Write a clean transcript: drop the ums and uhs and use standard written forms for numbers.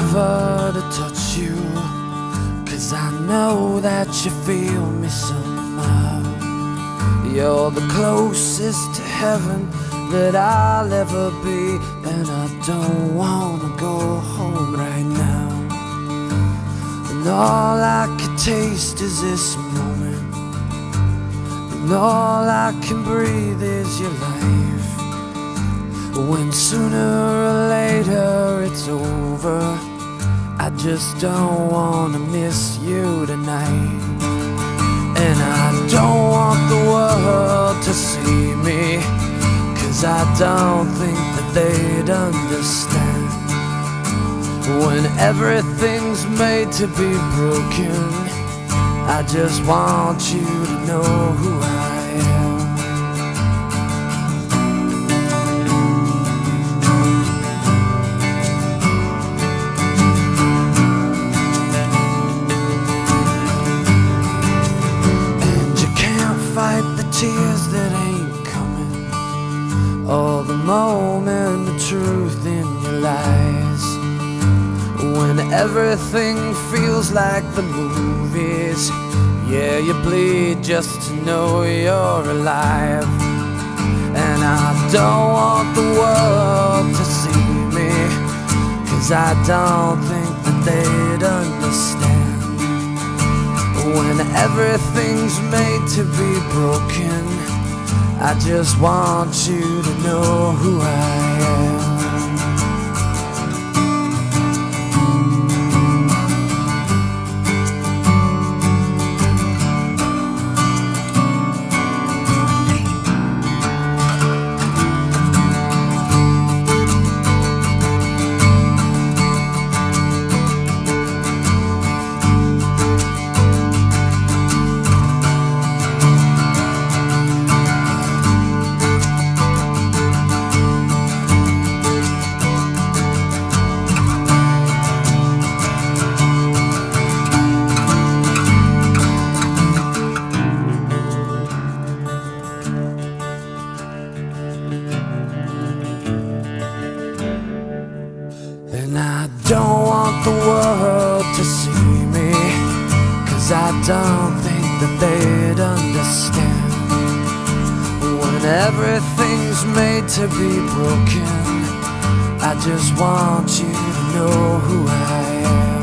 never to touch you, 'cause I know that you feel me somehow. You're the closest to heaven that I'll ever be, and I don't wanna go home right now. And all I can taste is this moment, and all I can breathe is your life. When sooner or later it's over, I just don't wanna miss you tonight. And I don't want the world to see me, 'cause I don't think that they'd understand. When everything's made to be broken, I just want you to know who I am. Fight the tears that ain't coming, or the moment, the truth in your lies. When everything feels like the movies, yeah, you bleed just to know you're alive. And I don't want the world to see me, 'cause I don't think that they'd understand. When everything's made to be broken, I just want you to know who I am. And I don't want the world to see me, 'cause I don't think that they'd understand. When everything's made to be broken, I just want you to know who I am.